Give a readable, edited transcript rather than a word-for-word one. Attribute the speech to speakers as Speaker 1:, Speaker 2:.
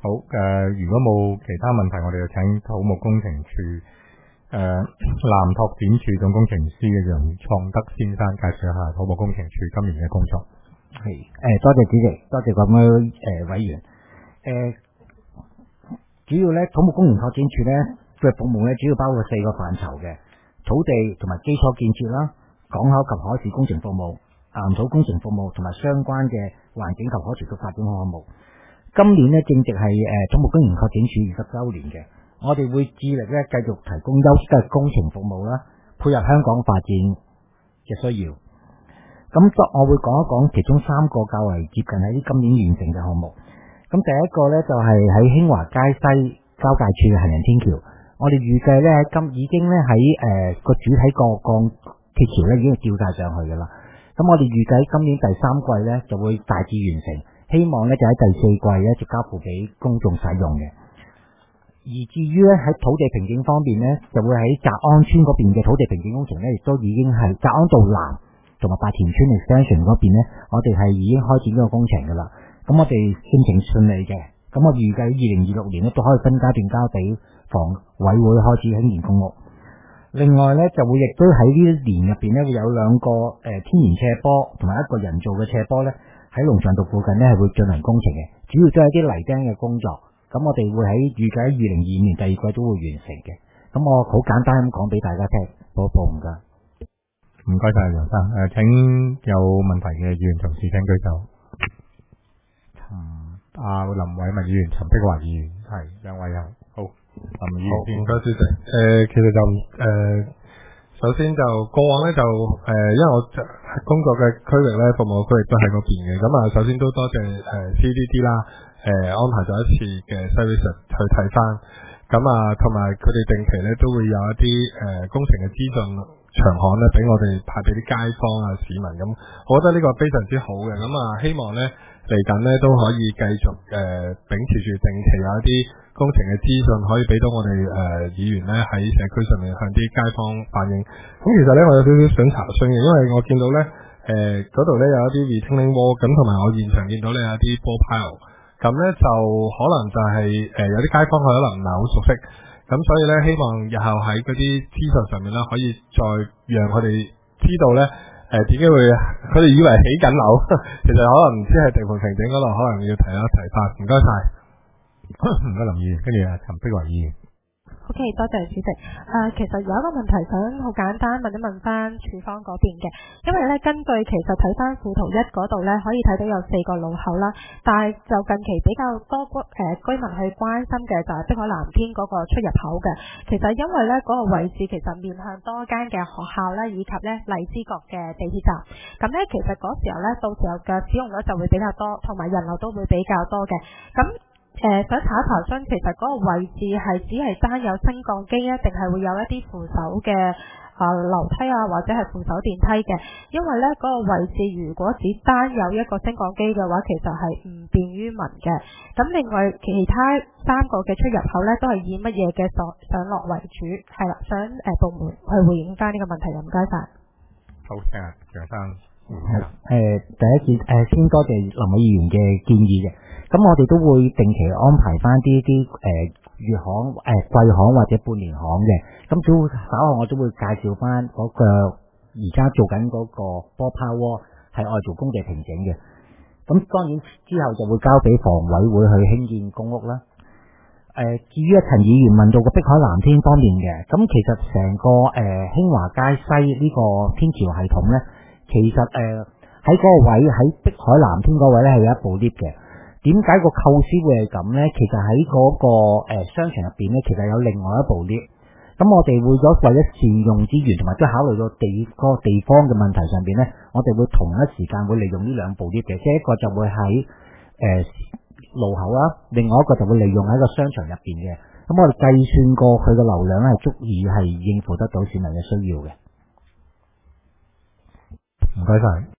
Speaker 1: 好如果冇其他問題，我哋就請土木工程處南拓展處總工程師嘅楊創德先生介紹一下土木工程處今年嘅工作。
Speaker 2: 係多謝主席，多謝各位委員。主要咧土木工程拓展處咧嘅服務咧主要包括4個範疇嘅：土地同埋基礎建設啦、港口及海事工程服務、岩土工程服務同埋相關嘅環境及可持續發展項目。今年咧正值係土木工程拓展處20週年嘅，我哋會致力咧繼續提供優質嘅工程服務啦，配合香港發展嘅需要。咁我會講一講其中3個較為接近喺今年完成嘅項目。咁第一個咧就係喺興華街西交界處嘅行人天橋，我哋預計咧已經咧喺個主體過鋼鐵橋咧已經吊晒上去噶啦。咁我哋預計今年第3季咧就會大致完成，希望咧就喺第4季咧就交付俾公眾使用嘅。而至於咧喺土地平整方面咧，就會喺澤安村嗰邊嘅土地平整工程咧，亦都已經係澤安道南同埋白田村 extension 嗰邊咧，我哋係已經開展呢個工程噶啦。咁我哋進程順利嘅，咁我預計2026年咧都可以分階段交俾房委會開始興建公屋。另外咧就會亦都喺呢一年入邊咧會有2個天然斜坡同埋1個人造嘅斜坡咧喺龍翔道附近咧係會進行工程嘅，主要都係啲泥釘嘅工作。咁我哋會預計喺2025年第2季都會完成嘅。咁我好簡單咁講俾大家聽，報唔該。
Speaker 1: 唔該晒楊生。請有問題嘅議員同事請舉手。林偉文議員、陳碧華議員，係兩位有。好，林議員先。
Speaker 3: 唔該，主席。其實就首先就過往咧就因為我工作嘅區域咧服務區域都喺嗰邊嘅，咁首先都多謝CDD 啦，安排咗一次嘅 service 去睇翻，咁同埋佢哋定期咧都會有一啲工程嘅資訊長項咧俾我哋派俾啲街坊市民，咁我覺得呢個非常之好嘅，咁希望咧嚟緊咧都可以繼續秉持住定期有一啲工程嘅資訊可以俾到我哋議員咧喺社區上面向啲街坊反映。咁其實咧我有少少想查詢嘅，因為我見到咧嗰度咧有一啲 retaining wall， 咁同埋我現場見到咧有一啲 ball pile， 咁咧就可能就係有啲街坊可能唔係好熟悉，咁所以咧希望日後喺嗰啲資訊上面咧可以再讓佢哋知道咧點解會佢哋以為起緊樓，其實可能唔知係地盤平整嗰度，可能要提一提翻。唔該晒。
Speaker 1: 唔該林議員，跟住陳碧華議員。
Speaker 4: OK， 多謝主席。其實有一個問題想好簡單問一問翻處方嗰邊嘅，因為咧根據其實睇翻附圖1嗰度咧，可以睇到有4個路口啦，但係就近期比較多居民去關心嘅就係碧海藍天嗰個出入口嘅。其實因為咧嗰個位置其實面向多間嘅學校咧，以及咧荔枝角嘅地鐵站，咁咧其實嗰時候咧到時候嘅使用率就會比較多，同埋人流都會比較多嘅。咁想查一查詢，其實嗰個位置係只係單有升降機啊，定係會有一啲扶手嘅樓梯啊，或者係扶手電梯嘅？因為咧嗰個位置如果只單有一個升降機嘅話，其實係唔便於民嘅。咁另外其他3個嘅出入口咧，都係以乜嘢嘅上落為主？係啦，想部門去回應翻呢個問題，唔該晒。
Speaker 1: 好，請楊生。
Speaker 2: 第一次先多謝林偉議員嘅建議嘅。咁我哋都會定期安排翻啲月行、季行或者半年行嘅。咁稍後我都會介紹翻嗰個而家做緊嗰個波拋窩係愛做工地平整嘅。咁當然之後就會交俾房委會去興建公屋啦。至於陳議員問到個碧海藍天方面嘅，咁其實成個興華街西呢個天橋系統咧，其實喺嗰個位喺碧海藍天嗰位咧係有一部 lift 嘅。點解個構思會係咁呢？其實喺嗰個商場入邊呢，其實有另外一部 lift。咁我哋為咗善用資源，同埋都考慮到個地方嘅問題上邊呢，我哋會同一時間會利用呢2部 lift 嘅，即係一個就會喺路口啦，另外一個就會利用喺個商場入邊嘅。咁我哋計算過佢嘅流量係足以係應付得到市民嘅需要嘅。
Speaker 1: 唔該晒。